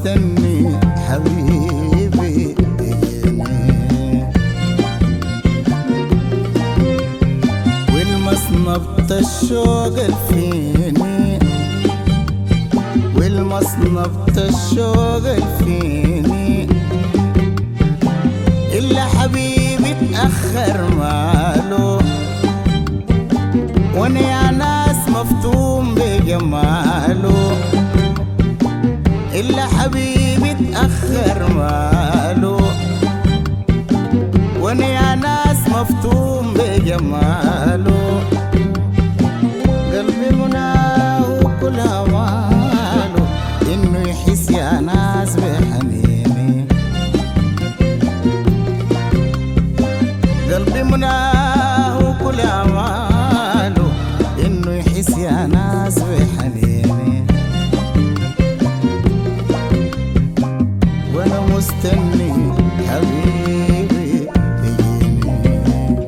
مستني حبيبي تجيني، والمصنبة الشوق الفيني، والمصنبة الشوق الفيني، إلا حبيبي اتأخر ماله، وانا يا ناس مفتون بجماله، إلا حبيبي اتأخر ماله، وانا يا ناس مفتون بجماله، قلبي مناه وكل أماله إنه يحس يا ناس بحنيني، قلبي مناه وكل أماله إنه يحس يا ناس بحنيني، وانا مستني حبيبي تجيني.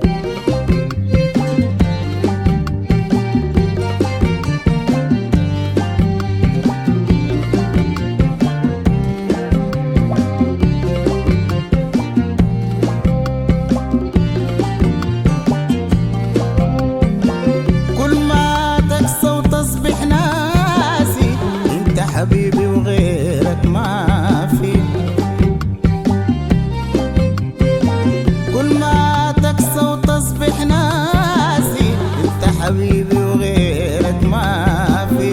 كل ما تقسى وتصبح ناسي انت حبيبي وغيرك ما في، كل ما تقسى وتصبح ناسي انت حبيبي وغيرك ما في،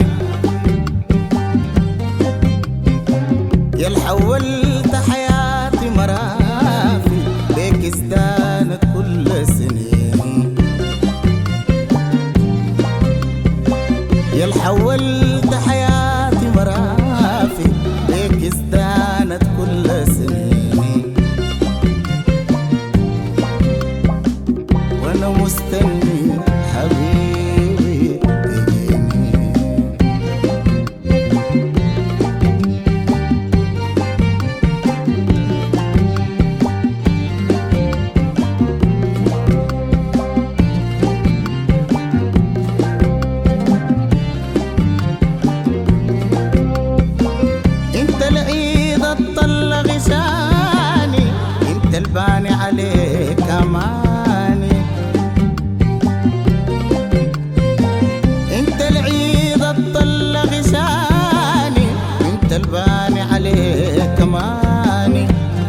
يا اللي حولت حياتي مرافي بيك ازدانت كل سنيني، يا اللي حولت حياتي مرافي بيك ازدانت كل سنيني، وانا مستني حبيبي تجيني. انت العيد الطل غشاني، انت الباني عليك اماني، انت العيد الطل غشاني، انت الباني عليك اماني،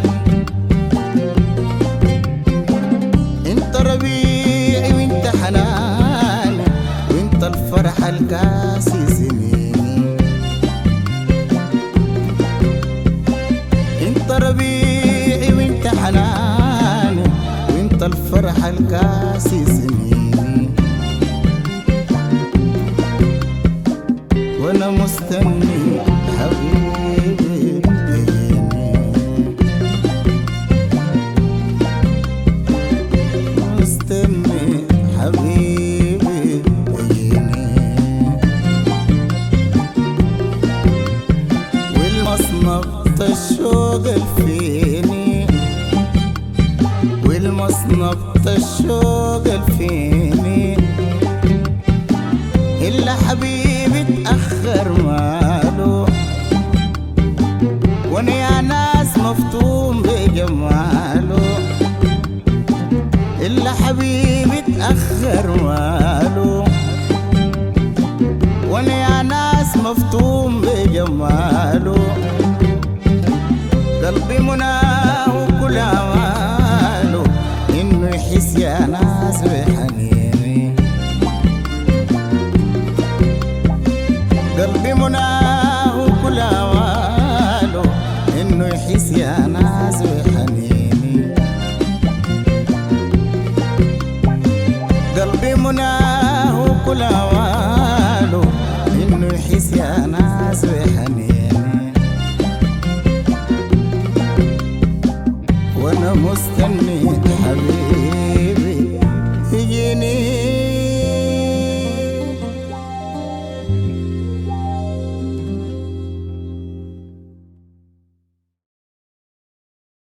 انت ربيعي وانت حناني، وانت الفرح الكاسي سنيني، انت ربيعي وانت حناني، وانت الفرح الكاسي سنيني، وانا مستني حبيبي تجيني، مستني حبيبي تجيني، والمصنبة الشوق الفيني، والمصنبة الشوق الفيني، إلا حبيبي اتأخر ماله، وانا يا ناس مفتون بجماله، إلا حبيبي اتأخر ماله، وانا يا ناس مفتون بجماله، قلبي مناه وكل أماله إنه يحس يا ناس بحنيني، قلبي مناه وكل أماله إنه يحس يا ناس بحنيني، قلبي مناه وكل أماله إنه يحس يا ناس بحنيني، وانا مستني حبيبي يجيني.